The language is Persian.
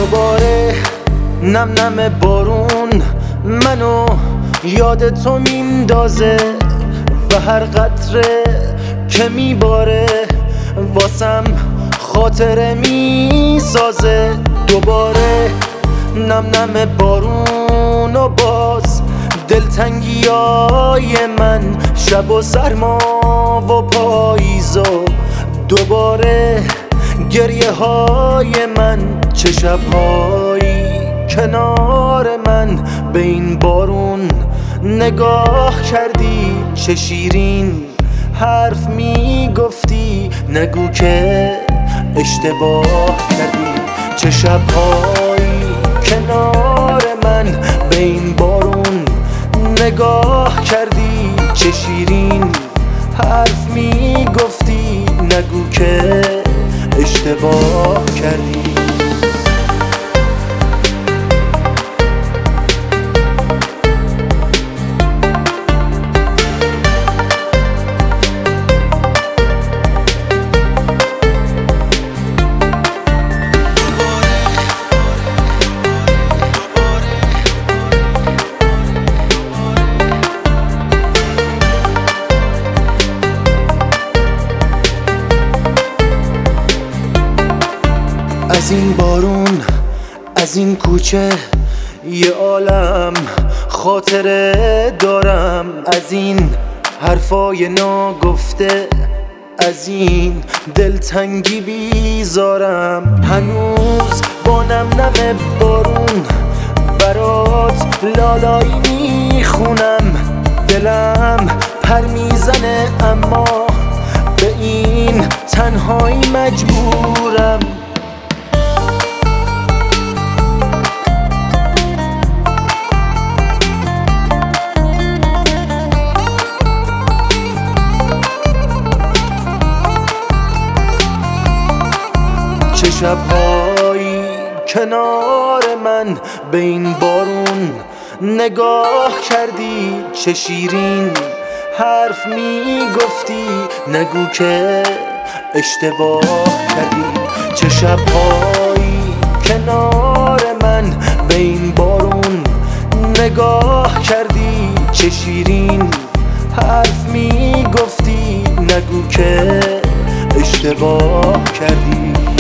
دوباره نم نم بارون منو یاد تو میندازه و هر قطره که میباره واسم خاطره میسازه. دوباره نم نم بارون و باز دلتنگیای من، شب و سرما و پاییز و دوباره گریه های من. چه شبهایی کنار من به این بارون نگاه کردی، چه شیرین حرف میگفتی، نگو که اشتباه کردی. چه شبهایی کنار من به این بارون نگاه کردی، چه شیرین حرف میگفتی، نگو که اشتباه کردی. از این بارون، از این کوچه یه عالم خاطره دارم، از این حرفای ناگفته، از این دلتنگی بیزارم. هنوز با نم نم بارون برات لالایی میخونم، دلم پر میزنه اما به این تنهایی مجبورم. چه شبهایی کنار من به این بارون نگاه کردی، چه شیرین حرف میگفتی، نگو که اشتباه کردی. چه شبهایی کنار من به این بارون نگاه کردی، چه شیرین حرف میگفتی، نگو که اشتباه کردی.